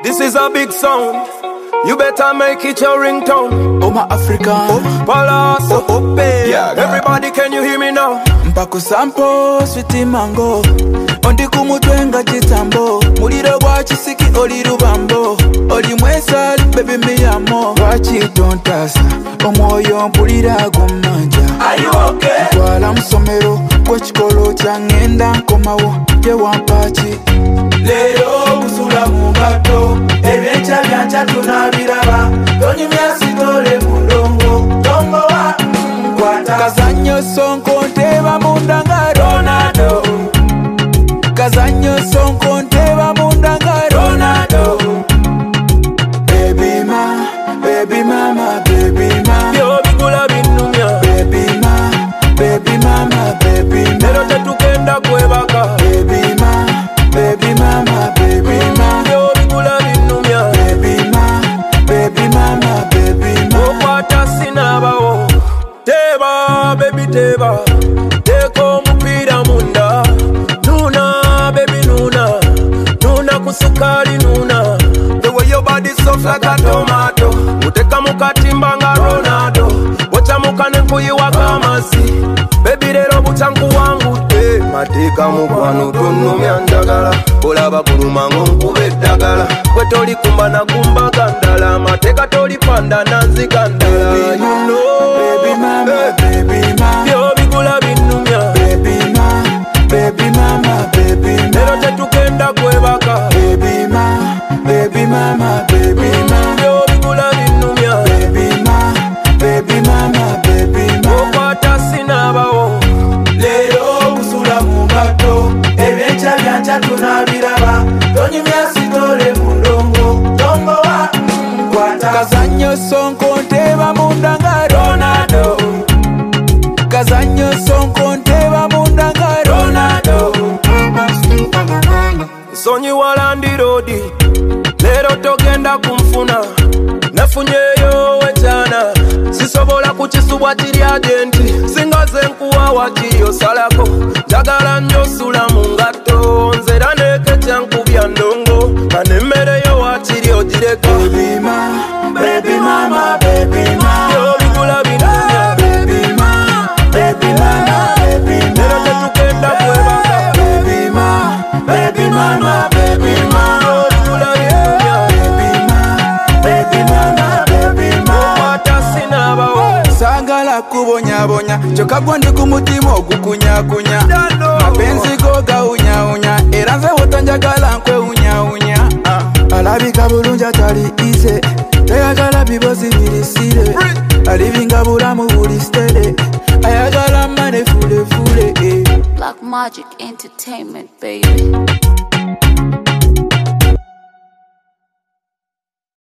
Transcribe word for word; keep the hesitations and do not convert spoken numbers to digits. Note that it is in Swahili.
This is a big sound. You better make it your ringtone. Oh my African, oh, Palaso, oh, oh, babe. Yeah, everybody, can you hear me now? Mpaku sampo, sweetie mango. Ondi kumutwenga chitambo. Muliro gwa chisiki oli rubambo. Oli mwesa, baby me amo. Wachi don't tasa, omwoyo mpulira gumanja. Are you okay? Twala msomero, kwa chikolo changenda nkomawo. Ye wampachi lero kusula mungato. Ebencha byancha tunabiraba. Toni myasitole mulongo. Tongo wa mkwata. Kazanyo sonko nteba mundanga Ronaldo. Kazanyo sonko nteba mundanga Ronaldo. Baby ma, baby mama, baby ma. Yo bigula binumya. Baby ma, baby mama, baby ma. Lero tetukenda kwebaka. Baby ma, baby mama, baby ma. Yo bigula binumya. Baby ma, baby mama, baby ma. Okwata sinabawo. Teba, baby teba. Teko mupira munda. Nuna, baby nuna. Nuna kusukari nuna. The way your body soft like a tomato. Uteka mukatimba nga Ronaldo. Wacha mukane kuyiwa kamasi. Baby lero butanku wangu te. Mateka mukwano tunumya njagala. Olaba kuluma nkube eddagala. Gwe toli kumba na kumba gandala. Mateka toli panda nanzi gandala. Baby ma, baby mama, baby ma. Yo bigula binumya. Baby ma, baby mama, baby ma. Lero tetukenda kwebaka. Baby ma, baby mama, baby ma. Yo bigula binumya. Baby ma, baby mama, baby ma. Okwata sinabawo. Lero kusula mungato. Ebencha byancha tunabiraba. Toni myasitole mulongo. Tongo wa mkwata. Kazanyo sonko nteba mundanga Ronaldo. Kazanyo sonko nteba mundanga Ronaldo. Sonyi walandi rodi. Lero togenda kumfuna. Nafunyeyo wechana. Sisobola kuchisubwa chiri agenti. Singaze nkuwa wachiyo salako. Jagala nyo sula mungato. Nzera neke chankubya ndongo. Kanemereyo wachiri ojireka. Baby ma, baby mama, baby ma. Yo bigula binunya. Baby ma, baby mama, baby ma. Lero tetukenda kwebaka. Baby ma, baby mama, baby ma. Yo bigula binunya. Baby ma, baby mama, baby ma. Okwata sinabawo. Sagala kubonyabonya, choka gwandi kumutima ogukunyakunya. Mapenzi go gaunyaunya, era nze wotanjagala nkwe unyaunya. uh. Alabika bulungi atali ize, tayagala bibozi birisire. Alivinga bulamu buli stere, ayagala mane fule fule. eh. Black Magic Entertainment, baby.